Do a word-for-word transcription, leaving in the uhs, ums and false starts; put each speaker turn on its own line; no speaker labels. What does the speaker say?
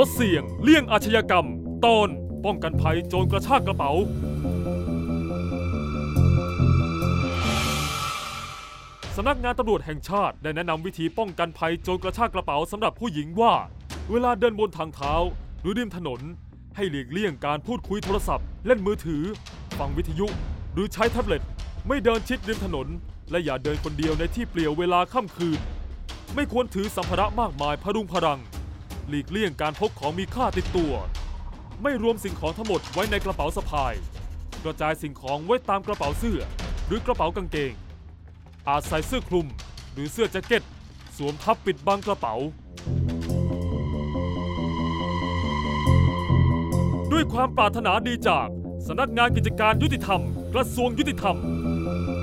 ดเสี่ยงเลี่ยงอาชญากรรมตอนป้องกันภัยโจรกระชากกระเป๋าสำนักงานตำรวจแห่งชาติได้แนะนำวิธีป้องกันภัยโจรกระชากกระเป๋าสำหรับผู้หญิงว่าเวลาเดินบนทางเท้าหรือริมถนนให้หลีกเลี่ยงการพูดคุยโทรศัพท์เล่นมือถือฟังวิทยุหรือใช้แท็บเล็ตไม่เดินชิดริมถนนและอย่าเดินคนเดียวในที่เปลี่ยวเวลาค่ำคืนไม่ควรถือสัมภาระมากมายพรุงพรังหลีกเลี่ยงการพกของมีค่าติดตัวไม่รวมสิ่งของทั้งหมดไว้ในกระเป๋าสะพายกระจายสิ่งของไว้ตามกระเป๋าเสื้อหรือกระเป๋ากางเกงอาจใส่เสื้อคลุมหรือเสื้อแจ็คเก็ตสวมทับปิดบังกระเป๋าด้วยความปรารถนาดีจากสำนักงานกิจการยุติธรรมกระทรวงยุติธรรม